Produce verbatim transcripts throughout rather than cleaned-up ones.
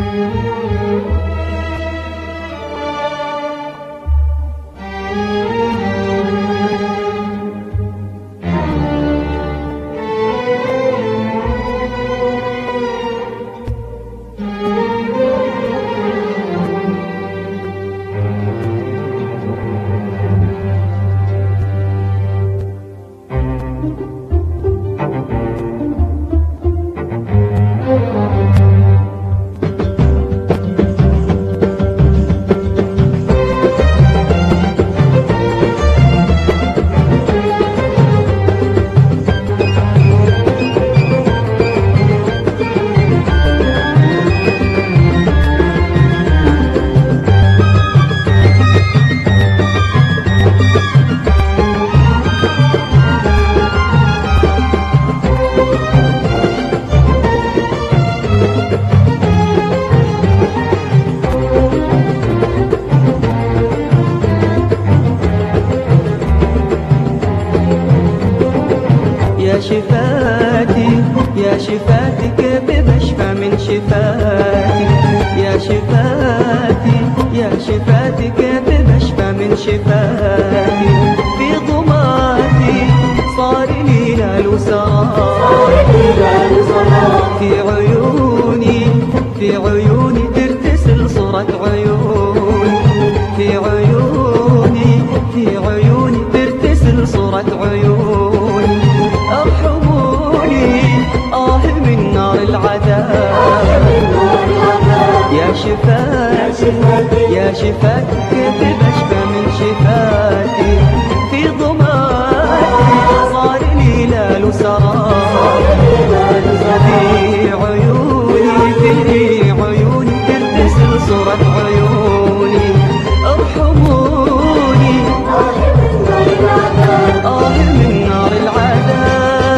يا شفاتي يا شفاتي كيف بشفى من شفاتي، يا شفاتي يا شفاتي كيف بشفى من شفاتي، في ضماتي صار لي لال وسرار، في عيوني في عيوني ترتسل صورة عيوني، في عيوني في عيوني ترتسل صورة عيوني، ارحموني آه من نار العذاب، يا شفاتي يا شفاتي كيف بشفى من شفاتي، في ضماتي صار لي لال وسرار، في عيوني في عيوني ترتسل صورة عيوني، ارحموني آه من نار العذاب.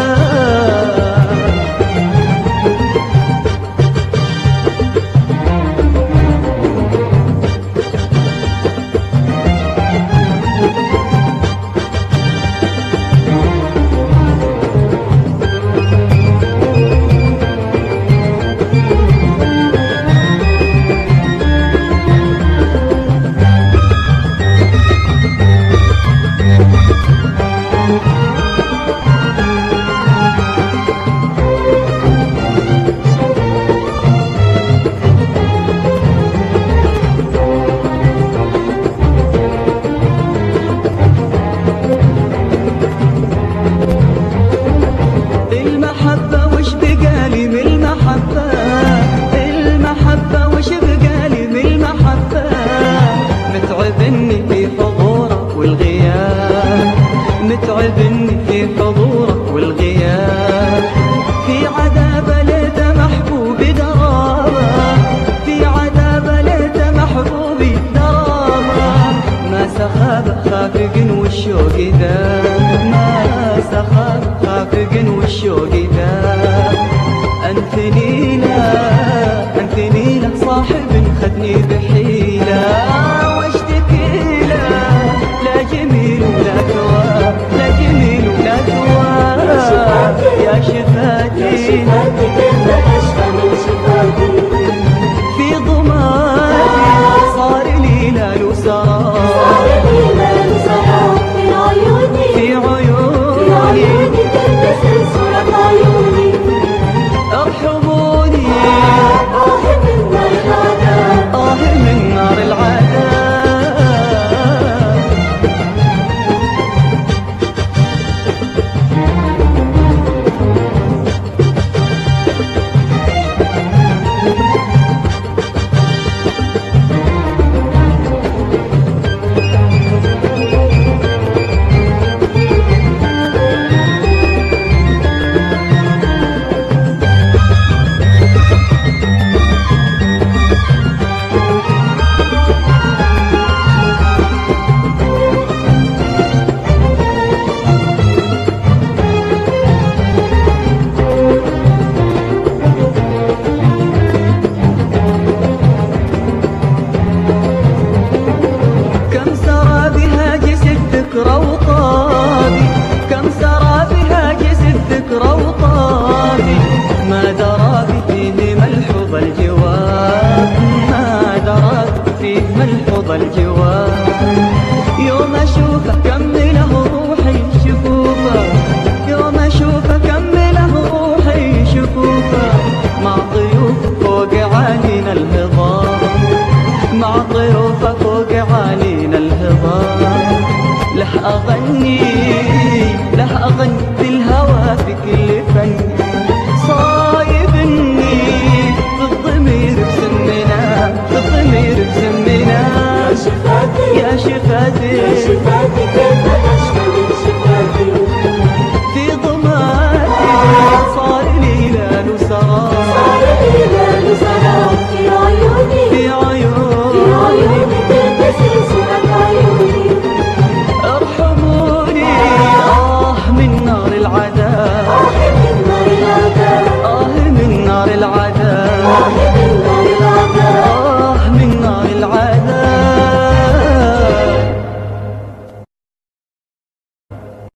متعبني في حضورك والغياب، متعبني في حضورك والغياب، في عذاب ليت محبوبي درابة، في عذاب ليت محبوبي درابة، ما سخاب خافق والشوق ذاب، ما سخاب خافق والشوق ذاب، أنت ليلة أنت ليلة صاحب خدني بحيلة، واشتكي له لا جميل ولا تواب، لا جميل ولا تواب، يا شفاتي كيف أشفى من شفاتي، في ضماتي صار لي لال وسرار، صار لي لال وسرار، في عيوني في عيوني في عيوني تلتسم صورة عيوني، ارحموني آه من نار العذاب، آه من نار العذاب. والجوار. يوم اشوفه كمله روحي شفوفه، يوم اشوفه كمله روحي شفوفه، مع ضيوف فوق عالينا الهضاب، مع ضيوفه فوق عالينا الهضاب. له اغني له اغني بالهوى في كل فن، صايبني في الضمير بسمنا، في الضمير بسمنا. يا شفاتي يا شفاتي يا شفاتي كيف أشفى من شفاتي، في ضماتي صار لي ليل وسراب، صار لي ليل سراب في عيوني.